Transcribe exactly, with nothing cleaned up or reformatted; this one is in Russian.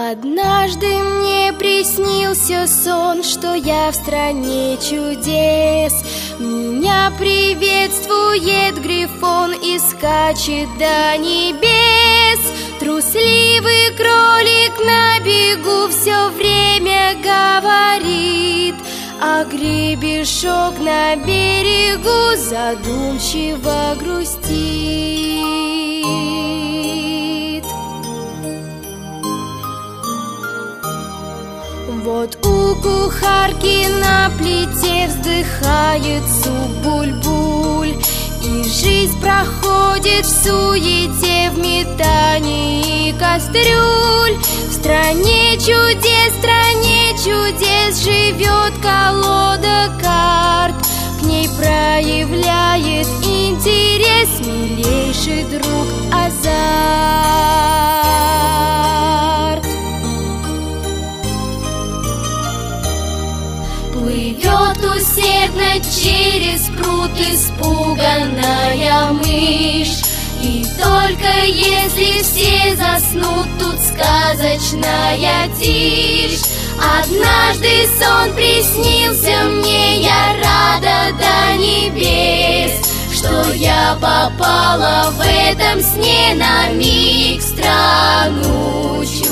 Однажды мне приснился сон, что я в стране чудес. Меня приветствует грифон и скачет до небес. Трусливый кролик на бегу все время говорит, а гребешок на берегу задумчиво грустит. Вот у кухарки на плите вздыхает суп буль-буль, и жизнь проходит в суете, в метании кастрюль. В стране чудес, в стране чудес живет колода карт. К ней проявляет интерес милейший друг азарт. Плывет усердно через пруд испуганная мышь, и только если все заснут, тут сказочная тишь. Однажды сон приснился мне, я рада до небес, что я попала в этом сне на миг в страну чудес.